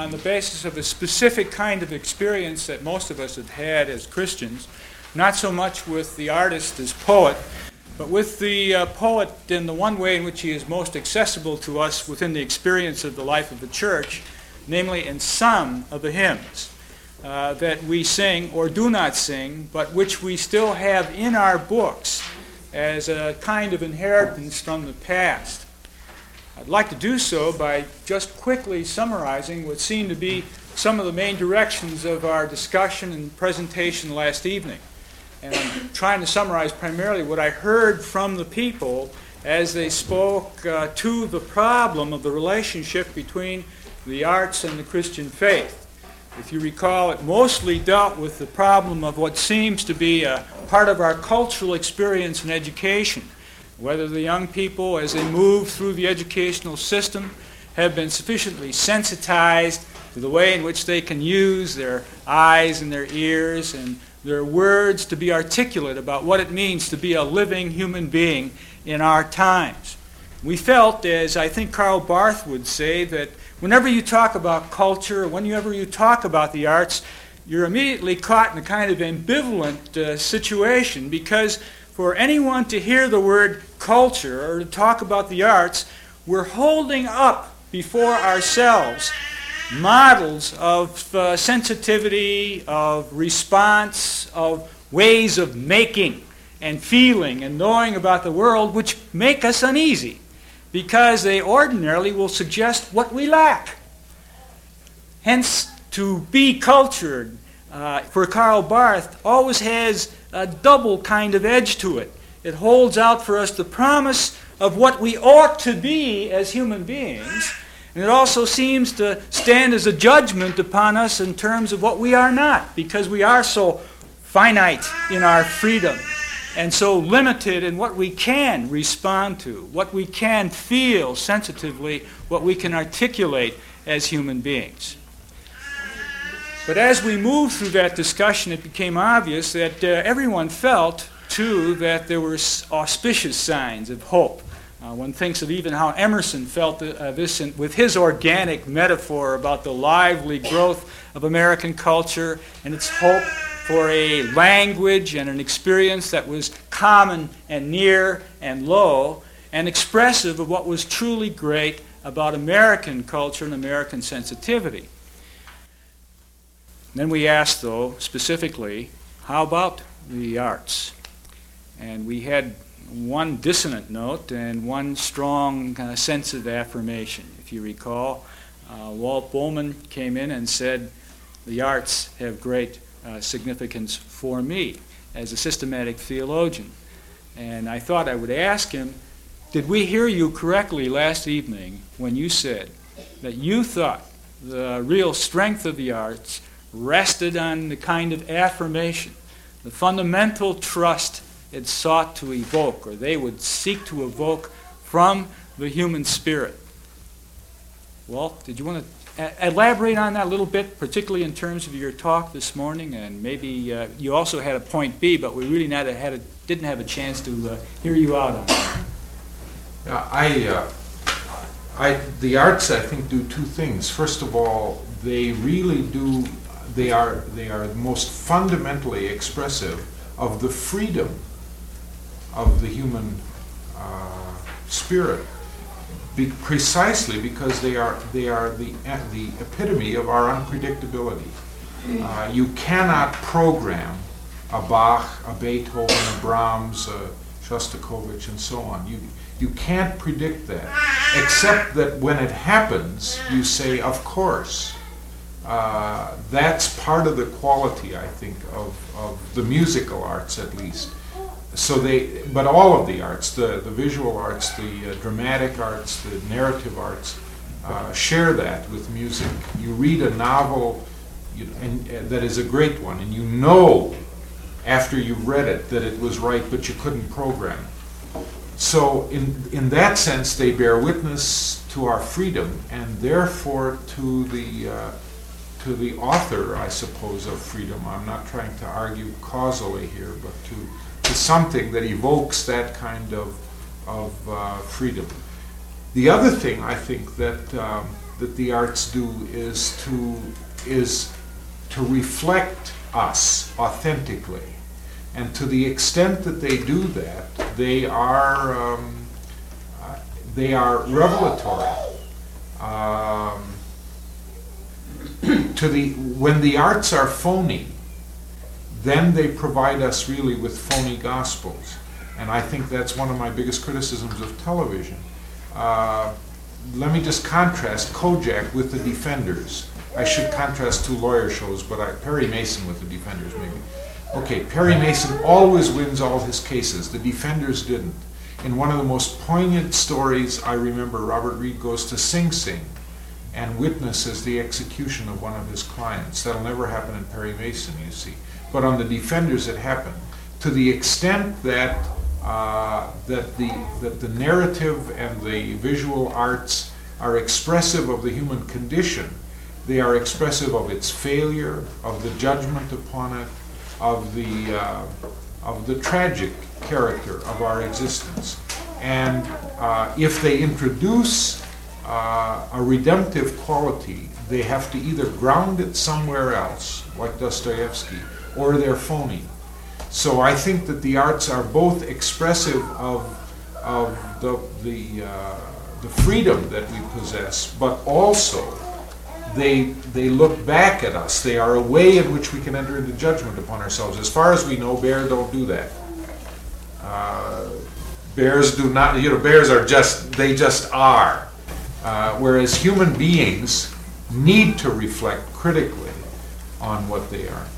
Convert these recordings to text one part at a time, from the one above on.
on the basis of a specific kind of experience that most of us have had as Christians, not so much with the artist as poet, but with the poet in the one way in which he is most accessible to us within the experience of the life of the church, namely in some of the hymns that we sing or do not sing, but which we still have in our books as a kind of inheritance from the past. I'd like to do so by just quickly summarizing what seem to be some of the main directions of our discussion and presentation last evening. And I'm trying to summarize primarily what I heard from the people as they spoke to the problem of the relationship between the arts and the Christian faith. If you recall, it mostly dealt with the problem of what seems to be a part of our cultural experience and education. Whether the young people, as they move through the educational system, have been sufficiently sensitized to the way in which they can use their eyes and their ears and their words to be articulate about what it means to be a living human being in our times. We felt, as I think Karl Barth would say, that whenever you talk about culture, whenever you talk about the arts, you're immediately caught in a kind of ambivalent situation, because for anyone to hear the word culture or to talk about the arts, we're holding up before ourselves models of sensitivity, of response, of ways of making and feeling and knowing about the world, which make us uneasy because they ordinarily will suggest what we lack. Hence, to be cultured, for Karl Barth, always has a double kind of edge to it. It holds out for us the promise of what we ought to be as human beings, and it also seems to stand as a judgment upon us in terms of what we are not, because we are so finite in our freedom and so limited in what we can respond to, what we can feel sensitively, what we can articulate as human beings. But as we moved through that discussion, it became obvious that everyone felt, too, that there were auspicious signs of hope. One thinks of even how Emerson felt this with his organic metaphor about the lively growth of American culture and its hope for a language and an experience that was common and near and low and expressive of what was truly great about American culture and American sensitivity. Then we asked, though, specifically, how about the arts? And we had one dissonant note and one strong kind of sense of affirmation. If you recall, Walt Bowman came in and said, the arts have great significance for me as a systematic theologian. And I thought I would ask him, did we hear you correctly last evening when you said that you thought the real strength of the arts rested on the kind of affirmation, the fundamental trust it sought to evoke, or they would seek to evoke from the human spirit? Walt, did you want to elaborate on that a little bit, particularly in terms of your talk this morning? And maybe you also had a point B, but we really didn't have a chance to hear you out on that. The arts, I think, do two things. First of all, they really do. They are most fundamentally expressive of the freedom of the human spirit, precisely because they are the epitome of our unpredictability. You cannot program a Bach, a Beethoven, a Brahms, a Shostakovich, and so on. You can't predict that, except that when it happens, you say, of course. That's part of the quality, I think, of the musical arts, at least. But all of the arts, the visual arts, the dramatic arts, the narrative arts, share that with music. You read a novel, that is a great one, and you know after you've read it that it was right, but you couldn't program it. So in that sense, they bear witness to our freedom, and therefore to the author, I suppose, of freedom. I'm not trying to argue causally here, but to something that evokes that kind of freedom. The other thing I think that that the arts do is to reflect us authentically. And to the extent that they do that, they are revelatory. When the arts are phony, then they provide us really with phony gospels. And I think that's one of my biggest criticisms of television. Let me just contrast Kojak with The Defenders. I should contrast two lawyer shows, but Perry Mason with The Defenders, maybe. Okay, Perry Mason always wins all his cases. The Defenders didn't. In one of the most poignant stories I remember, Robert Reed goes to Sing Sing and witnesses the execution of one of his clients. That'll never happen in Perry Mason, you see. But on The Defenders it happened. To the extent that the narrative and the visual arts are expressive of the human condition, they are expressive of its failure, of the judgment upon it, of the tragic character of our existence. And if they introduce a redemptive quality, they have to either ground it somewhere else, like Dostoevsky, or they're phony. So I think that the arts are both expressive of the freedom that we possess, but also they look back at us. They are a way in which we can enter into judgment upon ourselves. As far as we know, bears don't do that. Bears do not, bears are they just are. Whereas human beings need to reflect critically on what they are.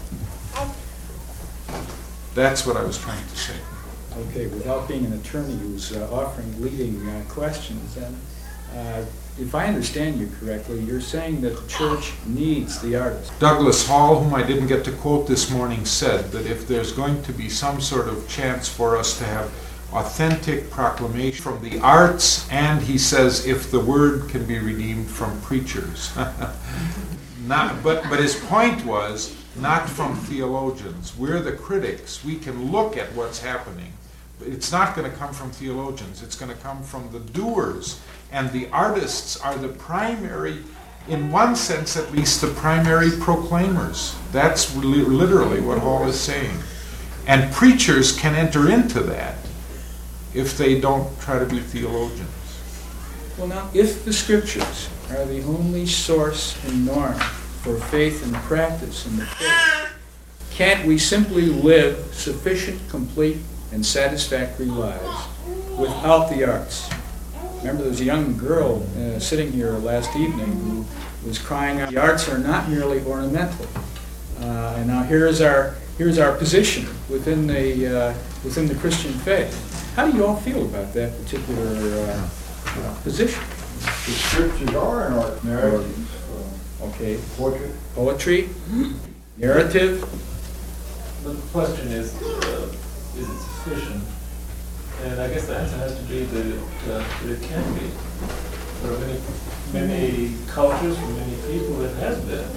That's what I was trying to say. Okay, without being an attorney who's offering leading questions, then, if I understand you correctly, you're saying that the church needs the artist. Douglas Hall, whom I didn't get to quote this morning, said that if there's going to be some sort of chance for us to have authentic proclamation from the arts, and he says if the word can be redeemed from preachers. But his point was, not from theologians. We're the critics. We can look at what's happening. It's not going to come from theologians. It's going to come from the doers. And the artists are the primary, in one sense at least, the primary proclaimers. That's literally what Hall is saying. And preachers can enter into that if they don't try to be theologians. Well, now, if the scriptures are the only source and norm for faith and practice in the faith, can't we simply live sufficient, complete, and satisfactory lives without the arts? Remember, there was a young girl sitting here last evening who was crying out, the arts are not merely ornamental. And now here's our position within the Christian faith. How do you all feel about that particular position? The scriptures are an art, narrative. Okay. Poetry. Narrative. The question is it sufficient? And I guess the answer has to be that it can be. For many cultures, for many people, it has been.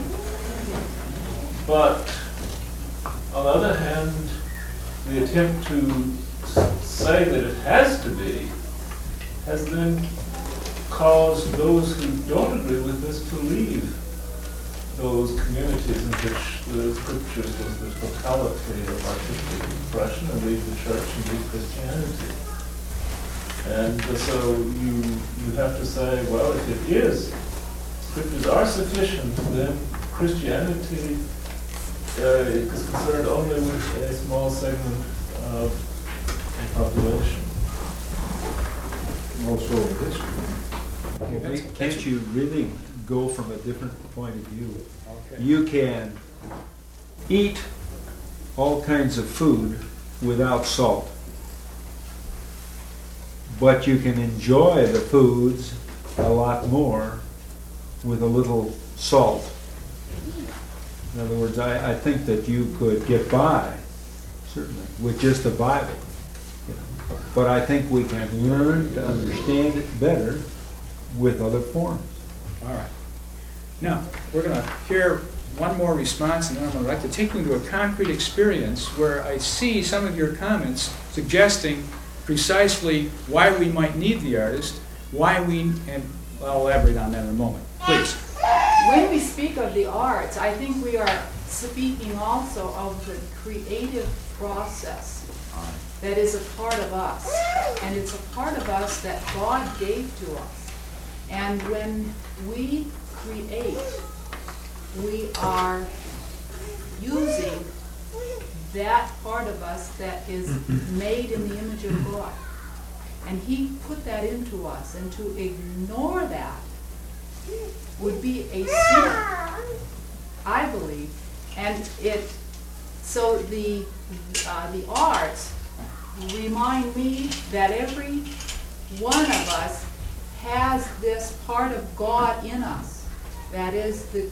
But on the other hand, the attempt to say that it has to be has then caused those who don't agree with this to leave those communities in which the scriptures was the totality of artistic expression, and leave the church and leave Christianity. And so you have to say, well, if it is, scriptures are sufficient, then Christianity is concerned only with a small segment of the population. Also history. Can't you really go from a different point of view? Okay. You can eat all kinds of food without salt, but you can enjoy the foods a lot more with a little salt. In other words, I think that you could get by, certainly, with just the Bible. But I think we can learn to understand it better with other forms. All right. Now, we're going to hear one more response, and then I'm going to like to take you into a concrete experience where I see some of your comments suggesting precisely why we might need the artist, why we I'll elaborate on that in a moment. Please. When we speak of the arts, I think we are speaking also of the creative process that is a part of us. And it's a part of us that God gave to us. And when we create, we are using that part of us that is made in the image of God. And He put that into us. And to ignore that would be a sin, I believe. And so the arts remind me that every one of us has this part of God in us. That is the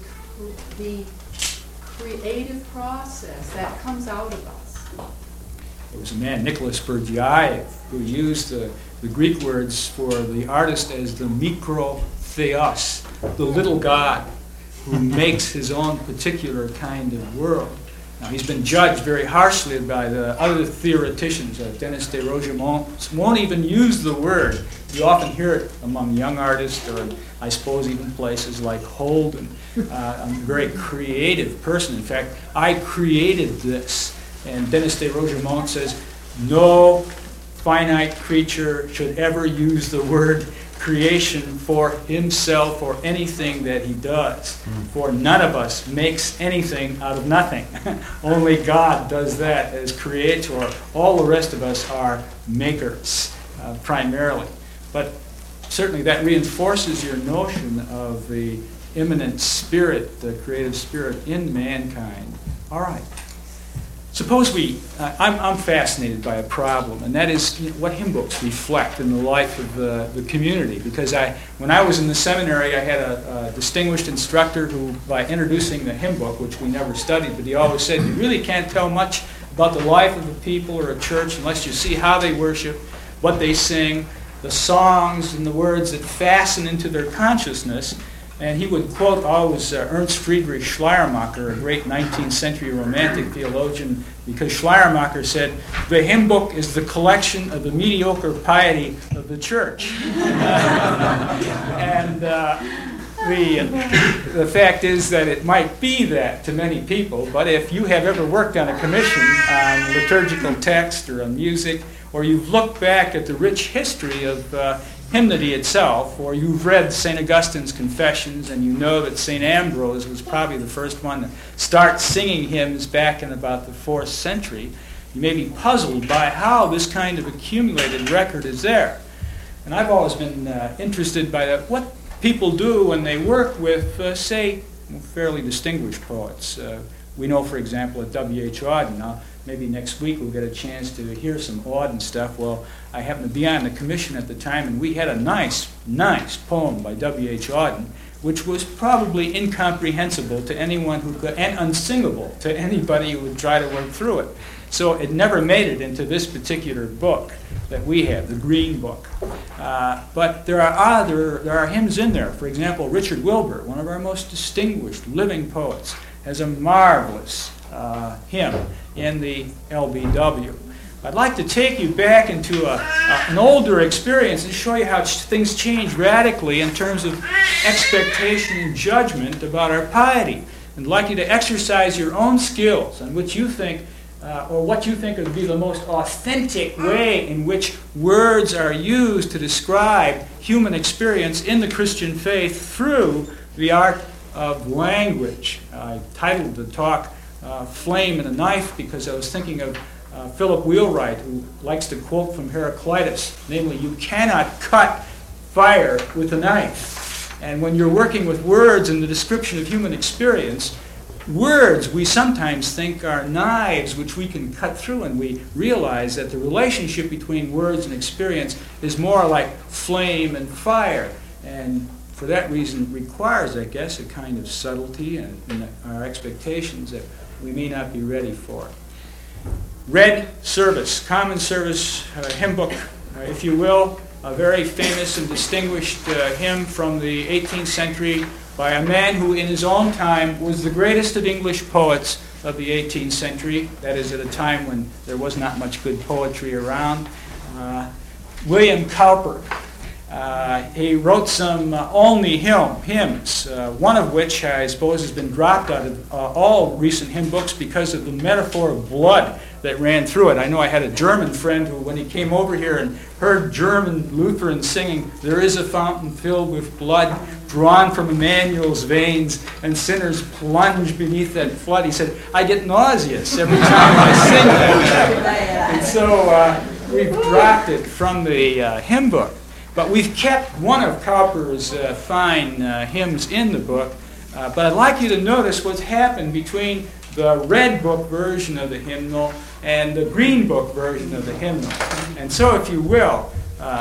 creative process that comes out of us. There was a man, Nicholas Berdyaev, who used the Greek words for the artist as the mikrotheos, the little god who makes his own particular kind of world. Now, he's been judged very harshly by the other theoreticians. Denis de Rougemont won't even use the word. You often hear it among young artists, or I suppose even places like Holden. I'm a very creative person. In fact, I created this. And Denis de Rougemont says, no finite creature should ever use the word creation for himself or anything that he does. For none of us makes anything out of nothing. Only God does that as creator. All the rest of us are makers, primarily. But certainly that reinforces your notion of the immanent spirit, the creative spirit in mankind. All right. Suppose I'm fascinated by a problem, and that is what hymn books reflect in the life of the community. Because when I was in the seminary, I had a distinguished instructor who, by introducing the hymn book, which we never studied, but he always said, you really can't tell much about the life of a people or a church unless you see how they worship, what they sing, the songs and the words that fasten into their consciousness. And he would quote always Ernst Friedrich Schleiermacher, a great 19th century romantic theologian, because Schleiermacher said, the hymn book is the collection of the mediocre piety of the church. And the fact is that it might be that to many people, but if you have ever worked on a commission on liturgical text or on music, or you've looked back at the rich history of hymnody itself, or you've read St. Augustine's Confessions and you know that St. Ambrose was probably the first one to start singing hymns back in about the 4th century, you may be puzzled by how this kind of accumulated record is there. And I've always been interested by that, what people do when they work with, say, fairly distinguished poets. We know, for example, at W.H. Auden, now maybe next week we'll get a chance to hear some Auden stuff. Well, I happened to be on the commission at the time, and we had a nice poem by W.H. Auden, which was probably incomprehensible to anyone who could, and unsingable to anybody who would try to work through it. So it never made it into this particular book that we have, the Green Book. But there are hymns in there. For example, Richard Wilbur, one of our most distinguished living poets, has a marvelous hymn in the LBW. I'd like to take you back into an older experience and show you how things change radically in terms of expectation and judgment about our piety. And I'd like you to exercise your own skills on which you think, or what you think would be the most authentic way in which words are used to describe human experience in the Christian faith through the art of language. I titled the talk Flame and a Knife because I was thinking of Philip Wheelwright, who likes to quote from Heraclitus, namely, you cannot cut fire with a knife. And when you're working with words in the description of human experience, words we sometimes think are knives which we can cut through, and we realize that the relationship between words and experience is more like flame and fire. And for that reason requires, I guess, a kind of subtlety in our expectations that we may not be ready for. Red Service, Common Service hymn book, if you will, a very famous and distinguished hymn from the 18th century by a man who in his own time was the greatest of English poets of the 18th century, that is at a time when there was not much good poetry around, William Cowper. he wrote some only hymns, one of which I suppose has been dropped out of all recent hymn books because of the metaphor of blood that ran through it. I know I had a German friend who, when he came over here and heard German Lutherans singing, "There is a fountain filled with blood drawn from Emmanuel's veins, and sinners plunge beneath that flood," he said, "I get nauseous every time I sing that." And so we've dropped it from the hymn book. But we've kept one of Cowper's fine hymns in the book. But I'd like you to notice what's happened between the red book version of the hymnal and the green book version of the hymnal. And so, if you will,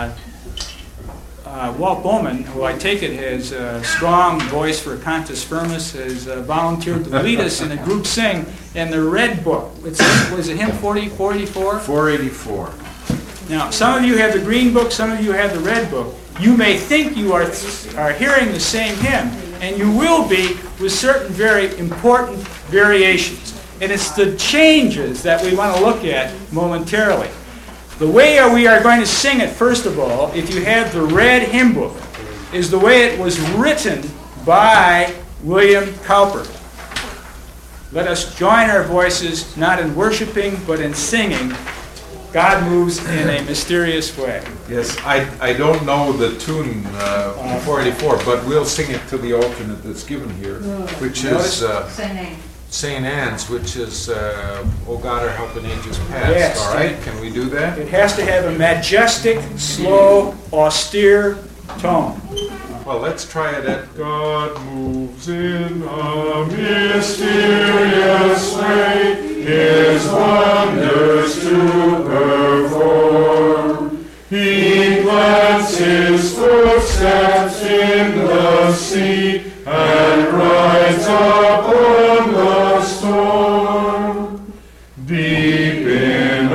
Walt Bowman, who I take it has a strong voice for cantus firmus, has volunteered to lead us in a group sing in the red book. Was it hymn 484? 484. Now, some of you have the green book, some of you have the red book. You may think you are hearing the same hymn, and you will be with certain very important variations. And it's the changes that we want to look at momentarily. The way we are going to sing it, first of all, if you have the red hymn book, is the way it was written by William Cowper. Let us join our voices, not in worshiping, but in singing. God moves in a mysterious way. Yes, I don't know the tune 484, but we'll sing it to the alternate that's given here, which is St. Anne's, which is O God, our help in ages past. Yes. All right, can we do that? It has to have a majestic, slow, austere tone. Well, let's try it at God moves in a mysterious way, His wonders to perform. He plants His footsteps in the sea and rides upon the storm. Deep in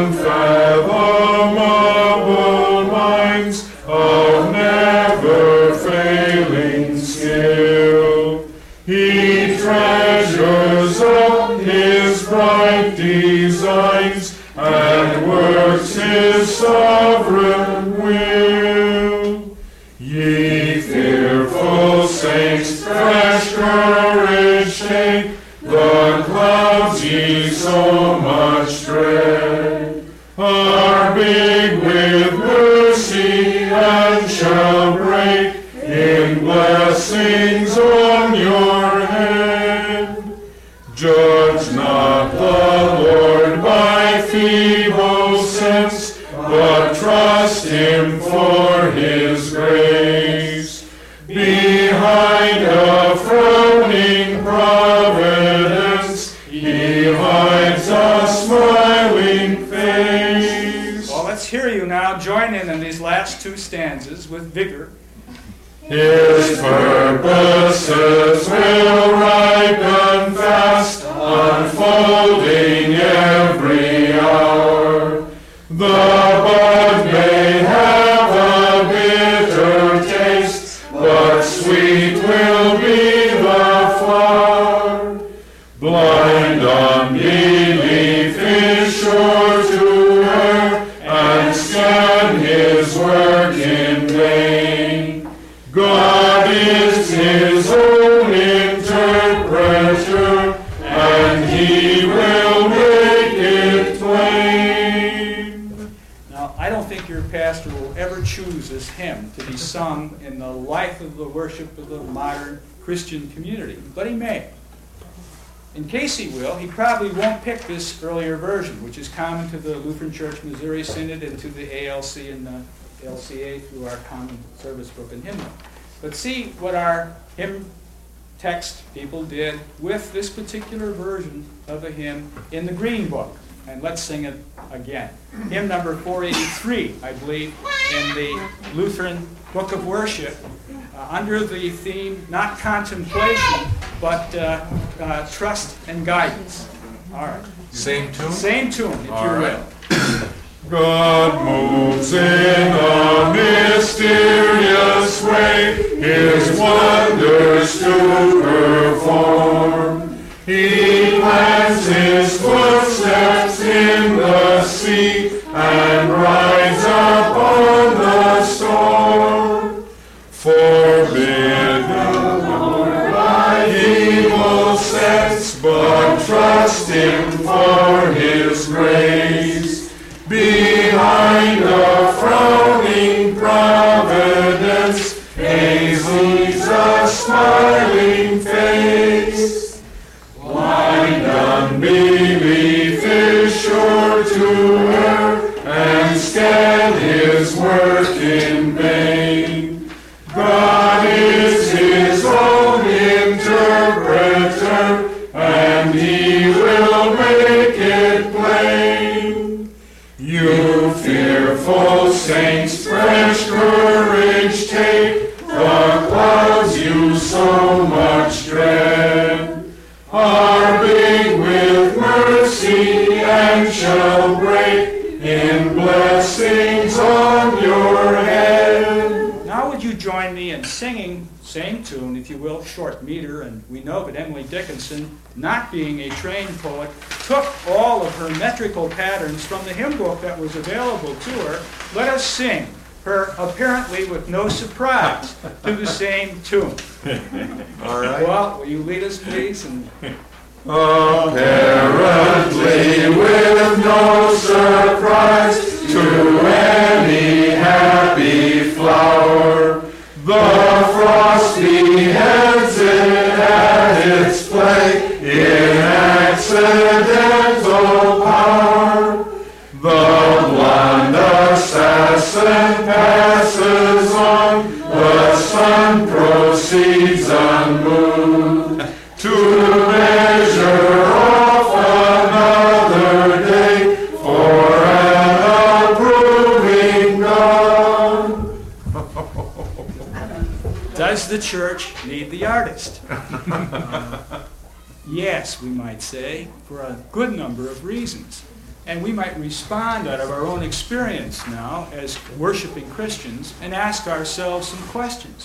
unfathomable minds of never failing skill, He treasures up His bright designs and works His sovereign will. Ye fearful saints, fresh courage take, the clouds ye so much dread are big with mercy and shall break in blessings on your head. Judge not the Lord by feeble sense, but trust Him for His grace. Behind a frowning providence, He hides a smiling face. Well, let's hear you now join in these last two stanzas with vigor. His purposes will ripen fast, unfolding every hour. The bud may have a bitter taste, but sweet will be the flower. Blind unbelief is sure to err and scan His work in vain. God is His own interpreter, and He will make it plain. Now, I don't think your pastor will ever choose this hymn to be sung in the life of the worship of the modern Christian community, but he may. In case he will, he probably won't pick this earlier version, which is common to the Lutheran Church Missouri Synod and to the ALC and the LCA through our common service book and hymnal. But see what our hymn text people did with this particular version of a hymn in the green book. And let's sing it again. Hymn number 483, I believe, in the Lutheran Book of Worship, under the theme, not contemplation, but trust and guidance. All right. Same tune? Same tune, if All you right. will. God moves in a mysterious way, His wonders to perform. He plants His footsteps in the sea and rides upon the storm. trust Him for His grace. Behind a frowning providence hazes a smiling face. Blind unbelief is sure to err and scan His work in vain. God is His own interpreter, and He will make it plain. You fearful saints, fresh courage take, the clouds you so much dread are big with mercy and shall break in blessings on your head. Now would you join me in singing, same tune, if you will, short meter, and we know that Emily Dickinson, not being a trained poet, took all of her metrical patterns from the hymn book that was available to her. Let us sing her, apparently with no surprise, to the same tune. All right. Well, will you lead us, please? And Apparently with no surprise to any happy flower, the frosty heads it at its play in accidental power. The blonde assassin passes on, the sun proceeds unmoved to measure off another day for an approving God. does the church need the artist? Yes, we might say, for a good number of reasons. And we might respond out of our own experience now as worshiping Christians and ask ourselves some questions.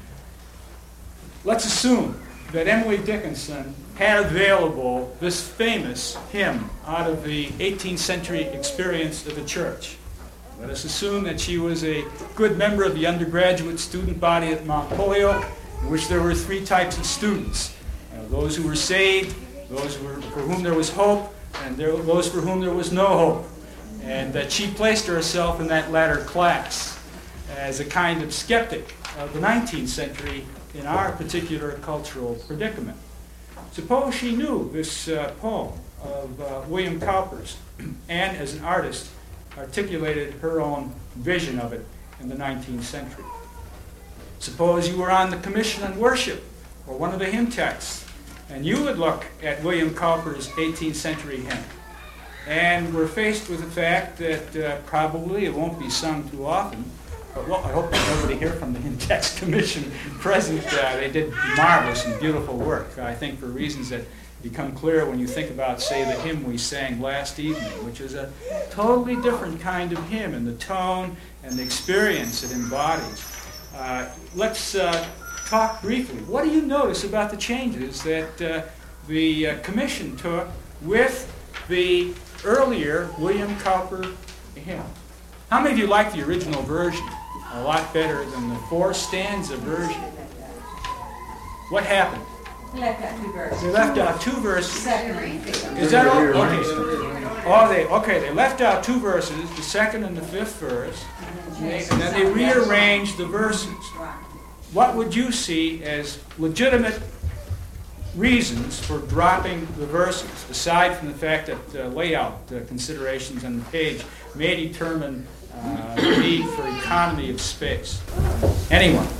Let's assume that Emily Dickinson had available this famous hymn out of the 18th century experience of the church. Let us assume that she was a good member of the undergraduate student body at Mount Holyoke, in which there were three types of students. Those who were saved, those for whom there was hope, and those for whom there was no hope. And that she placed herself in that latter class as a kind of skeptic of the 19th century in our particular cultural predicament. Suppose she knew this poem of William Cowper's, and as an artist articulated her own vision of it in the 19th century. Suppose you were on the Commission on Worship, or one of the hymn texts, and you would look at William Cowper's 18th century hymn, and were faced with the fact that probably it won't be sung too often, but well, I hope there's nobody here from the Hymn Text Commission present. They did marvelous and beautiful work, I think, for reasons that become clear when you think about, say, the hymn we sang last evening, which is a totally different kind of hymn in the tone and the experience it embodies. Let's talk briefly. What do you notice about the changes that the Commission took with the earlier William Cowper hymn? How many of you like the original version a lot better than the four-stanza version? What happened? They left out two verses. They left out two verses. Second reading. Is that all? Okay. They left out two verses, the second and the fifth verse, and then they rearranged the verses. What would you see as legitimate reasons for dropping the verses, aside from the fact that layout considerations on the page may determine the need for economy of space? Anyone?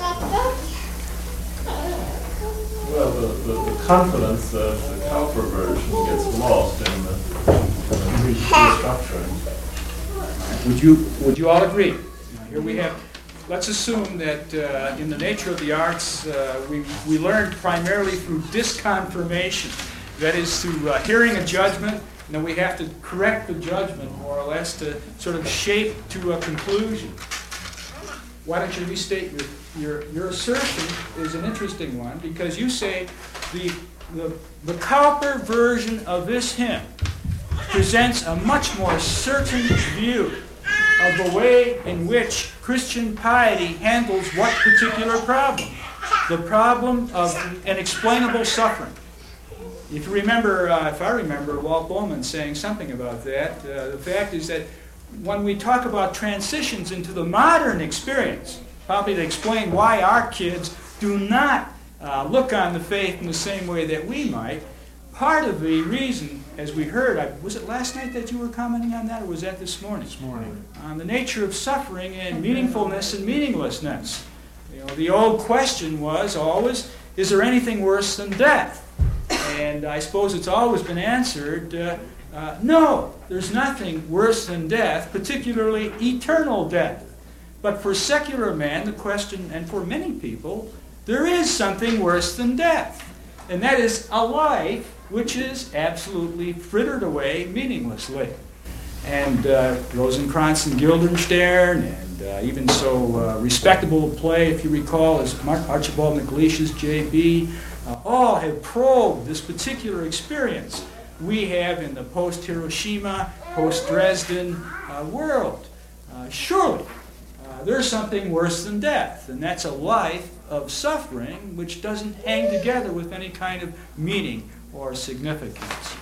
Well, the confidence of the Cowper version gets lost in the restructuring. Would you all agree? Now, here we have. Let's assume that in the nature of the arts, we learn primarily through disconfirmation. That is, through hearing a judgment, and then we have to correct the judgment, more or less, to sort of shape to a conclusion. Why don't you restate your assertion is an interesting one, because you say the Cowper version of this hymn presents a much more certain view of the way in which Christian piety handles what particular problem? The problem of inexplainable suffering. If you remember, if I remember, Walt Bowman saying something about that. The fact is that when we talk about transitions into the modern experience, probably to explain why our kids do not look on the faith in the same way that we might, part of the reason, as we heard, was it last night that you were commenting on that, or was that this morning? This morning. On the nature of suffering and meaningfulness and meaninglessness. The old question was always, is there anything worse than death? And I suppose it's always been answered, no, there's nothing worse than death, particularly eternal death. But for secular man, the question, and for many people, there is something worse than death. And that is a life which is absolutely frittered away meaninglessly. And Rosencrantz and Guildenstern, and even so respectable a play, if you recall, as Archibald MacLeish's J.B., all have probed this particular experience we have in the post-Hiroshima, post-Dresden world. Surely, there's something worse than death, and that's a life of suffering which doesn't hang together with any kind of meaning or significance.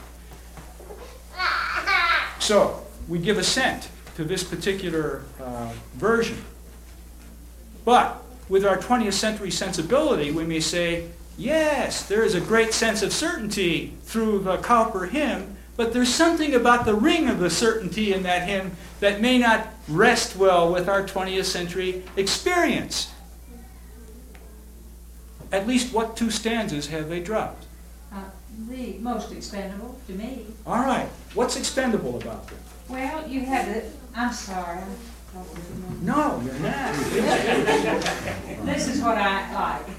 So, we give assent to this particular version. But with our 20th century sensibility, we may say, yes, there is a great sense of certainty through the Cowper hymn, but there's something about the ring of the certainty in that hymn that may not rest well with our 20th century experience. At least what two stanzas have they dropped? The most expendable to me. All right. What's expendable about them? Well, you have the, I'm sorry. No, you're not. This is what I like.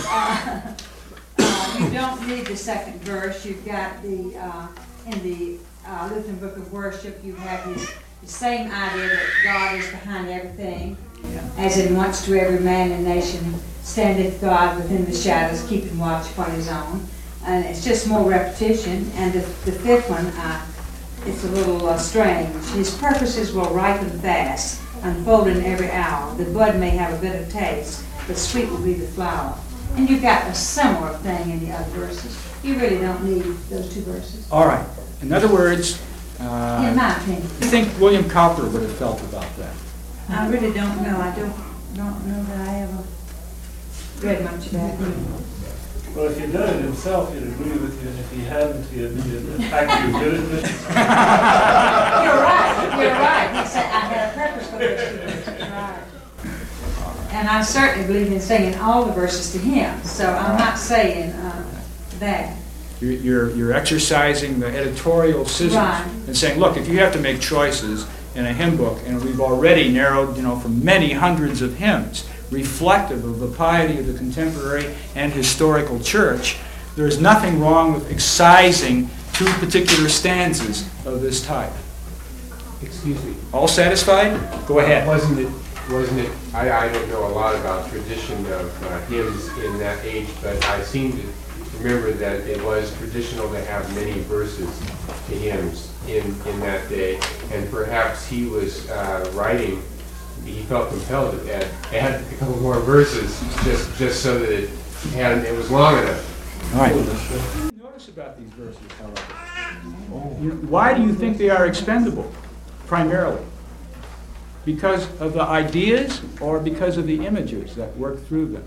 You don't need the second verse. You've got the, in the Lutheran Book of Worship, you have the same idea that God is behind everything. Yeah. As in once to every man and nation standeth God within the shadows, keeping watch upon his own. And it's just more repetition. And the fifth one, it's a little strange. His purposes will ripen fast, unfolding every hour. The bud may have a bit of taste, but sweet will be the flower. And you've got a similar thing in the other verses. You really don't need those two verses. All right. In other words, In my opinion. I think William Cowper would have felt about that. I really don't know. I don't know that I ever read much of that. Well, if he'd done it himself, he'd agree with you, and if he hadn't, he'd attack you good at it. You're right. He said, I had a purpose for this. Right. And I certainly believe in singing all the verses to him, so I'm not saying that. You're exercising the editorial scissors Right. and saying, look, if you have to make choices in a hymn book, and we've already narrowed, from many hundreds of hymns reflective of the piety of the contemporary and historical church, there's nothing wrong with excising two particular stanzas of this type. Excuse me. All satisfied? Go ahead. Wasn't it, I don't know a lot about tradition of hymns in that age, but I seem to remember that it was traditional to have many verses to hymns in that day, and perhaps he was writing, he felt compelled to add a couple more verses just so that it was long enough. All right. Notice about these verses, however. Why do you think they are expendable, primarily? Because of the ideas or because of the images that work through them?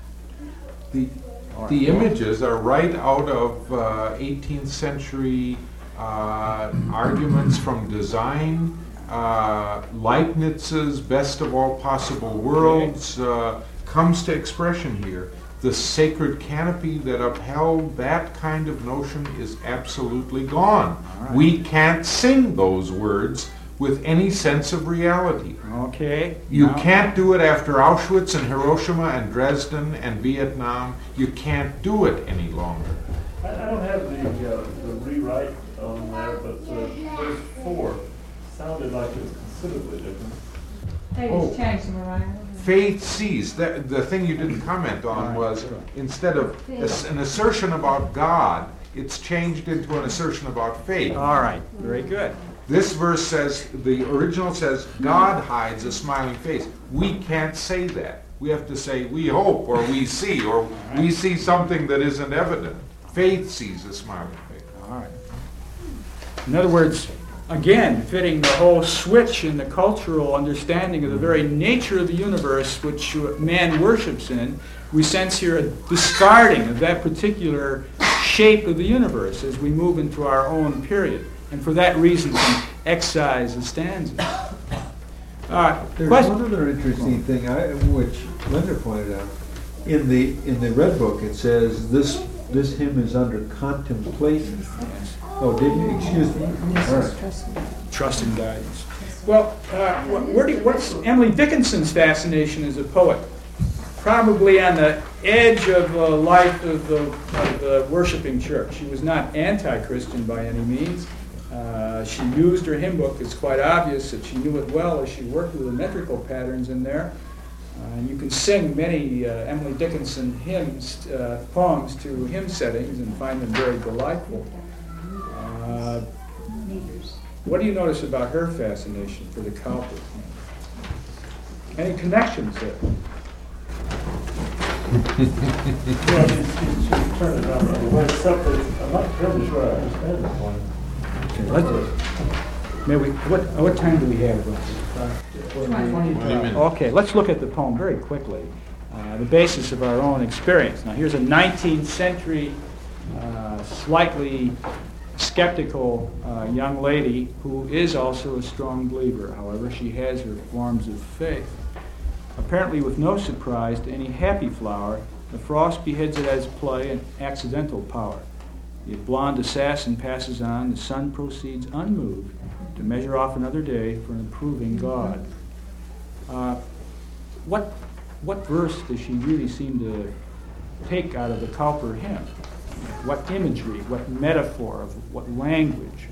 The images are right out of 18th century arguments from design, Leibniz's Best of All Possible Worlds comes to expression here. The sacred canopy that upheld that kind of notion is absolutely gone. All right. We can't sing those words with any sense of reality. Okay. You Now- can't do it after Auschwitz and Hiroshima and Dresden and Vietnam. You can't do it any longer. I don't have the rewrite on there, but verse 4 sounded like it was considerably different. They Oh. just changed them around. Faith sees. The thing you didn't comment on was instead of an assertion about God, it's changed into an assertion about faith. All right. Very good. This verse says, the original says, God hides a smiling face. We can't say that. We have to say, we hope, or we see, or we see something that isn't evident. faith sees a smiling face. All right. In other words, again, fitting the whole switch in the cultural understanding of the very nature of the universe which man worships in, we sense here a discarding of that particular shape of the universe as we move into our own period. And for that reason, can excise the stanzas. There's one other interesting thing which Linda pointed out. In the Red Book, it says this hymn is under contemplation. Oh, did you? Excuse me. All right. Trust and guidance. Well, what's Emily Dickinson's fascination as a poet? Probably on the edge of the life of the worshiping church. She was not anti-Christian by any means. She used her hymn book. It's quite obvious that she knew it well as she worked with the metrical patterns in there. You can sing many Emily Dickinson poems to hymn settings and find them very delightful. What do you notice about her fascination for the Cowper? Any connections there? Well, she turned it on anyway, except that I'm not terribly sure I understand this one. Okay, what time do we have? 20. Okay, let's look at the poem very quickly. The basis of our own experience. Now, here's a 19th century, slightly skeptical young lady who is also a strong believer. However, she has her forms of faith. Apparently, with no surprise to any happy flower, the frost beheads it as play and accidental power. The blonde assassin passes on, the sun proceeds unmoved to measure off another day for an improving God. What verse does she really seem to take out of the Cowper hymn? What imagery, what metaphor, what language?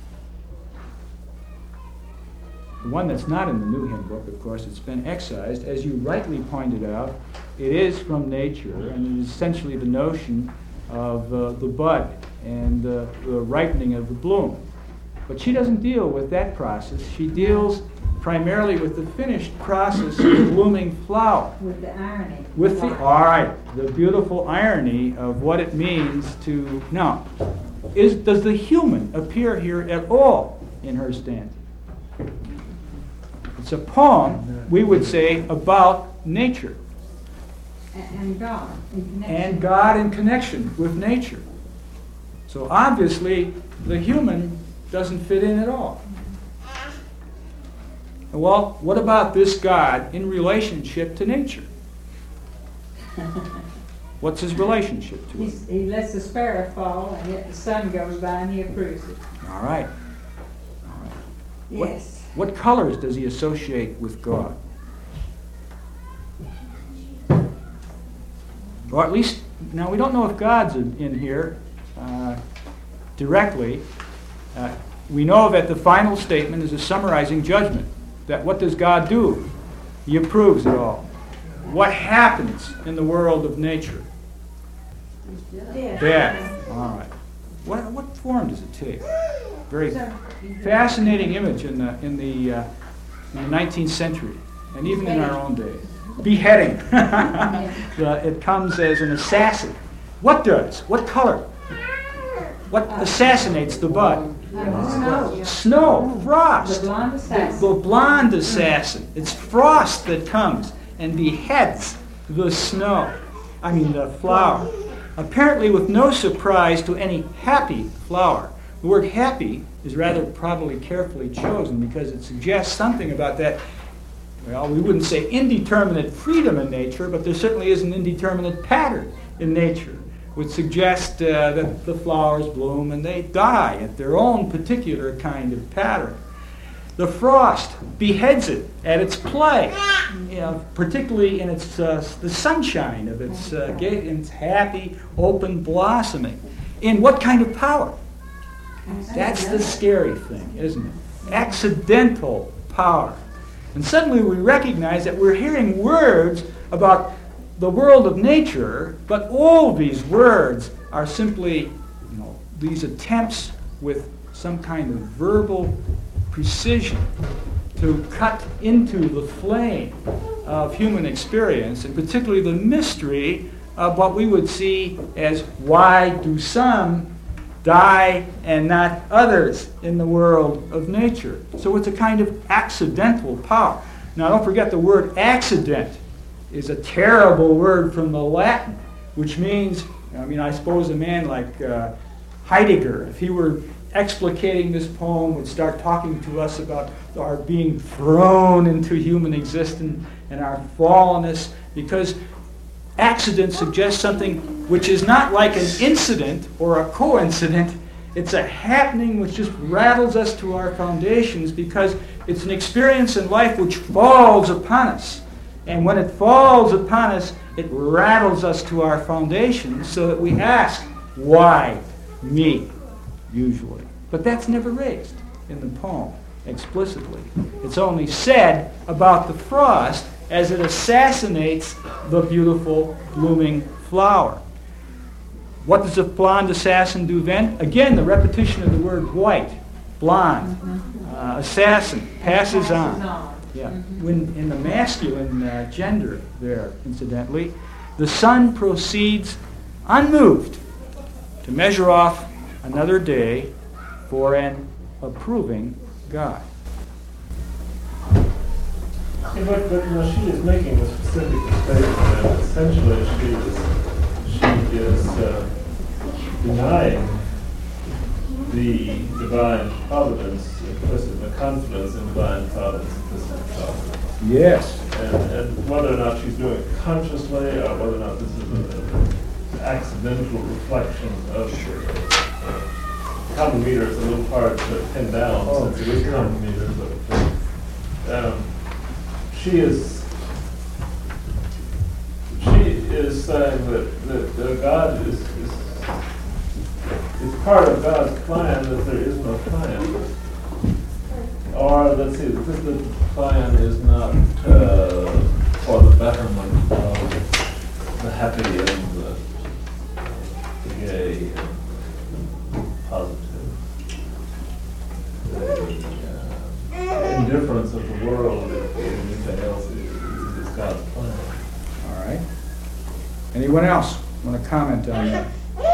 The one that's not in the New Hymn Book, of course, it's been excised. As you rightly pointed out, it is from nature, and it is essentially the notion of the bud and the ripening of the bloom. But she doesn't deal with that process. She deals primarily with the finished process of the blooming flower. With the irony. The beautiful irony of what it means to... Now, does the human appear here at all in her stanza? It's a poem, we would say, about nature. And God in connection. And God in connection with nature. So obviously, the human doesn't fit in at all. Well, what about this God in relationship to nature? What's his relationship to it? He lets the sparrow fall, and yet the sun goes by and he approves it. All right. Yes. What colors does he associate with God? Or at least, now we don't know if God's in here directly. We know that the final statement is a summarizing judgment. That what does God do? He approves it all. What happens in the world of nature? Death. All right. What form does it take? Very fascinating image in the 19th century, and even in our own day. Beheading. It comes as an assassin. What does? What color? What assassinates the bud? Snow. Frost. The blonde assassin. The blonde assassin. It's frost that comes and beheads the the flower. Apparently with no surprise to any happy flower. The word happy is rather probably carefully chosen because it suggests something about that, well, we wouldn't say indeterminate freedom in nature, but there certainly is an indeterminate pattern in nature, which suggests that the flowers bloom and they die at their own particular kind of pattern. The frost beheads it at its play, particularly in its the sunshine of its happy, open blossoming. In what kind of power? That's the scary thing, isn't it? Accidental power. And suddenly we recognize that we're hearing words about the world of nature, but all these words are simply, these attempts with some kind of verbal precision to cut into the flame of human experience, and particularly the mystery of what we would see as why do some die and not others in the world of nature. So it's a kind of accidental power. Now don't forget the word accident is a terrible word from the Latin, which means, I suppose a man like Heidegger, if he were explicating this poem, would start talking to us about our being thrown into human existence and our fallenness, because accident suggests something which is not like an incident or a coincidence. It's a happening which just rattles us to our foundations, because it's an experience in life which falls upon us. And when it falls upon us, it rattles us to our foundations so that we ask, why me, usually. But that's never raised in the poem explicitly. It's only said about the frost as it assassinates the beautiful blooming flower. What does a blonde assassin do then? Again, the repetition of the word white, blonde, assassin, passes on. Yeah. When in the masculine gender there, incidentally, the sun proceeds unmoved to measure off another day for an approving God. Yeah, but she is making a specific statement, and essentially she is denying the divine providence, implicit, the confidence in divine providence, implicit in providence. Yes. And whether or not she's doing it consciously, or whether or not this is an accidental reflection of common meter is a little hard to pin down, since it is common meter, but she is saying that God is part of God's plan, that there is no plan. Or, let's see, the plan is not for the betterment of the happy and the gay and positive. The indifference of the world, if anything else, is God's plan. All right. Anyone else want to comment on that?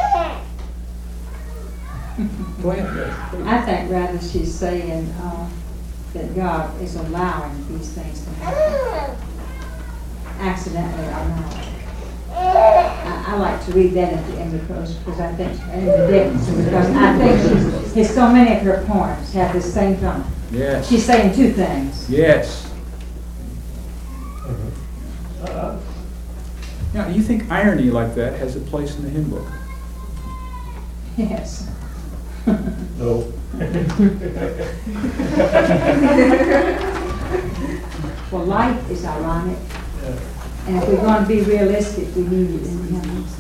Go ahead. I think rather she's saying that God is allowing these things to happen, accidentally or not. I like to read that at the end of the post, because I think, because I think so many of her poems have the same tone. Yes. She's saying two things. Yes. Now, do you think irony like that has a place in the hymn book? Yes. No. Well, life is ironic, Yeah. and if we're going to be realistic, we need it in the hymn.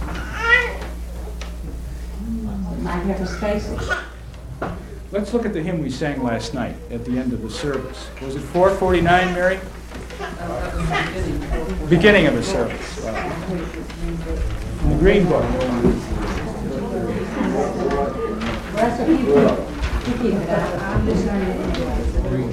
Might have to face it. Let's look at the hymn we sang last night at the end of the service. Was it 449, Mary? Beginning of the service. In the Green Book. That's what you keep it out. I'm just learning it anyway.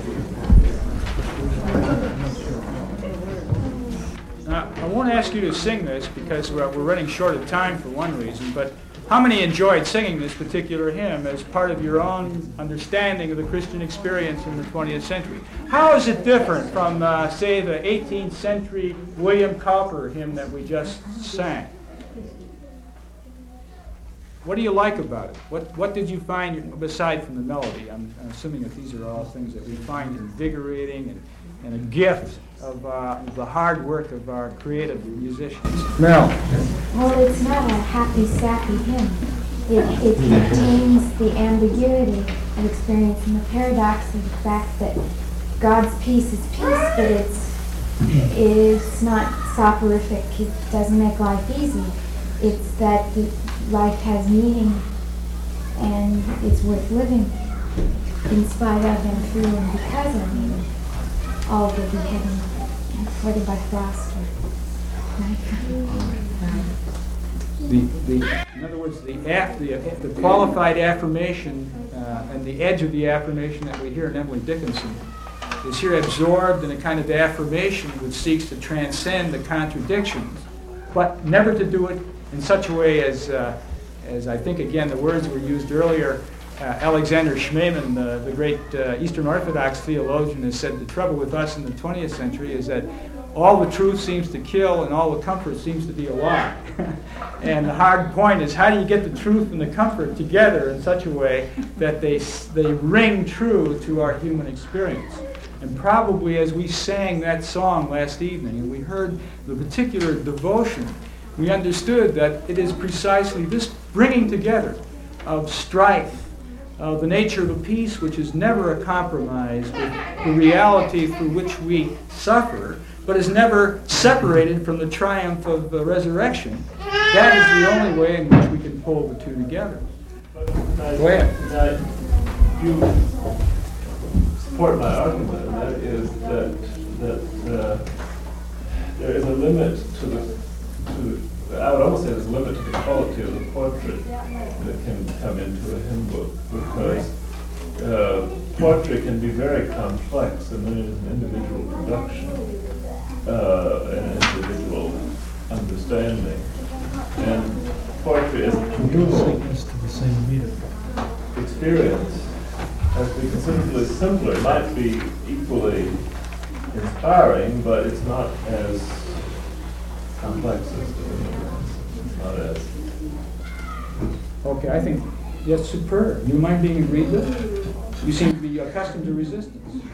Now, I won't ask you to sing this because we're running short of time for one reason, but how many enjoyed singing this particular hymn as part of your own understanding of the Christian experience in the 20th century? How is it different from, say, the 18th century William Cowper hymn that we just sang? What do you like about it? What did you find, aside from the melody? I'm assuming that these are all things that we find invigorating and a gift of the hard work of our creative musicians. Mel. Well, it's not a happy, sappy hymn. It contains the ambiguity of experience and the paradox of the fact that God's peace is peace, but it's not soporific. It doesn't make life easy. It's that life has meaning and it's worth living in spite of and through and because of meaning. All the beheading, whether by frost or in other words, the qualified affirmation and the edge of the affirmation that we hear in Emily Dickinson is here absorbed in a kind of affirmation which seeks to transcend the contradictions but never to do it in such a way as I think, again, the words were used earlier. Alexander Schmemann, the great Eastern Orthodox theologian, has said the trouble with us in the 20th century is that all the truth seems to kill and all the comfort seems to be a lie. And the hard point is, how do you get the truth and the comfort together in such a way that they ring true to our human experience? And probably as we sang that song last evening and we heard the particular devotion, we understood that it is precisely this bringing together of strife, of the nature of a peace which is never a compromise with the reality through which we suffer, but is never separated from the triumph of the resurrection. That is the only way in which we can pull the two together. Go ahead. You support my argument, and that is that there is a limit I would almost say there's a limit to the quality of the portrait that can come into a hymn book, because poetry can be very complex, and then it is an individual production, an individual understanding, and poetry as a communal experience has to be considerably simpler. It might be equally inspiring, but it's not as complex as the not as. Okay, I think that's superb. You mind being agreed with? You seem to be accustomed to resistance.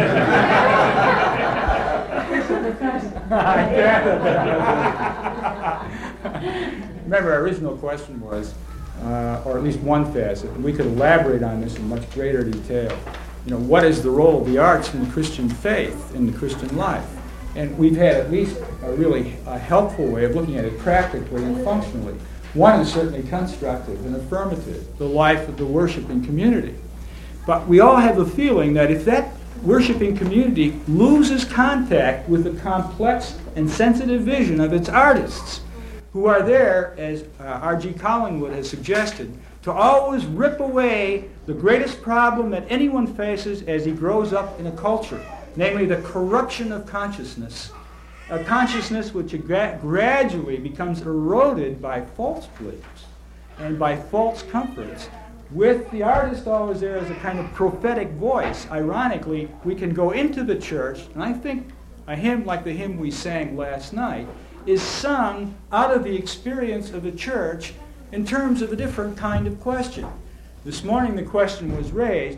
Remember, our original question was, or at least one facet, and we could elaborate on this in much greater detail. What is the role of the arts in the Christian faith, in the Christian life? And we've had at least a really helpful way of looking at it practically and functionally. One is certainly constructive and affirmative, the life of the worshiping community. But we all have a feeling that if that worshiping community loses contact with the complex and sensitive vision of its artists, who are there, as R.G. Collingwood has suggested, to always rip away the greatest problem that anyone faces as he grows up in a culture, namely the corruption of consciousness, a consciousness which gradually becomes eroded by false beliefs and by false comforts, with the artist always there as a kind of prophetic voice. Ironically, we can go into the church, and I think a hymn like the hymn we sang last night is sung out of the experience of the church in terms of a different kind of question. This morning the question was raised,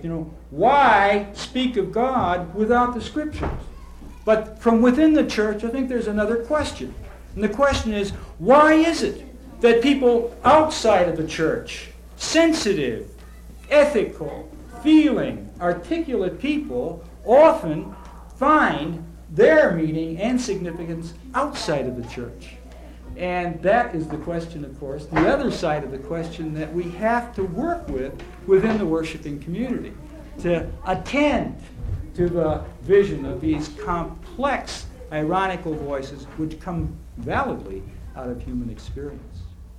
why speak of God without the Scriptures? But from within the church, I think there's another question. And the question is, why is it that people outside of the church, sensitive, ethical, feeling, articulate people, often find their meaning and significance outside of the church? And that is the question, of course, the other side of the question that we have to work with within the worshiping community, to attend to the vision of these complex, ironical voices which come validly out of human experience.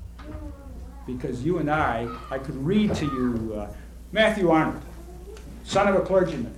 Because you and I could read to you Matthew Arnold, son of a clergyman.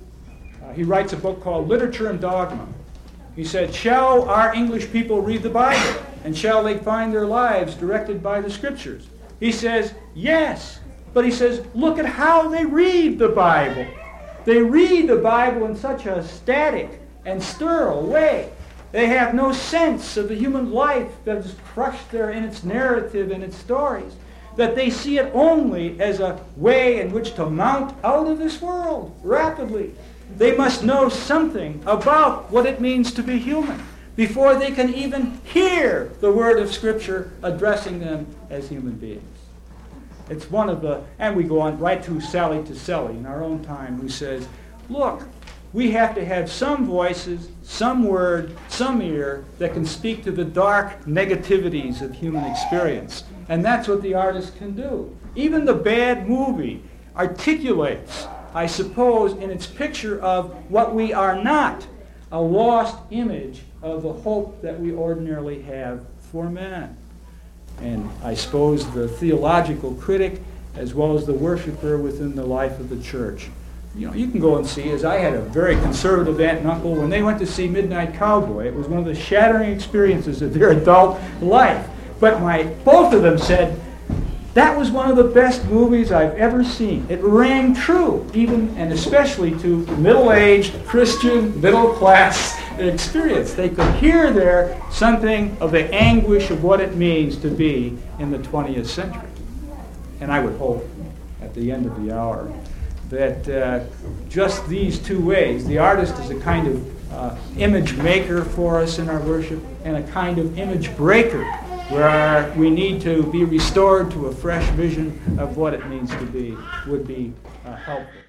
He writes a book called Literature and Dogma. He said, shall our English people read the Bible? And shall they find their lives directed by the Scriptures? He says, yes. But he says, look at how they read the Bible. They read the Bible in such a static and sterile way. They have no sense of the human life that is crushed there in its narrative and its stories, that they see it only as a way in which to mount out of this world rapidly. They must know something about what it means to be human before they can even hear the word of Scripture addressing them as human beings. It's one of the, and we go on right to Sally in our own time, who says, look, we have to have some voices, some word, some ear that can speak to the dark negativities of human experience. And that's what the artist can do. Even the bad movie articulates, I suppose, in its picture of what we are not, a lost image of the hope that we ordinarily have for man. And I suppose the theological critic, as well as the worshiper within the life of the church, you can go and see, as I had a very conservative aunt and uncle, when they went to see Midnight Cowboy, it was one of the shattering experiences of their adult life. But both of them said, that was one of the best movies I've ever seen. It rang true, even and especially to middle-aged, Christian, middle-class experience. They could hear there something of the anguish of what it means to be in the 20th century. And I would hope, at the end of the hour, that just these two ways, the artist is a kind of image maker for us in our worship, and a kind of image breaker, where we need to be restored to a fresh vision of what it means to be, would be helpful.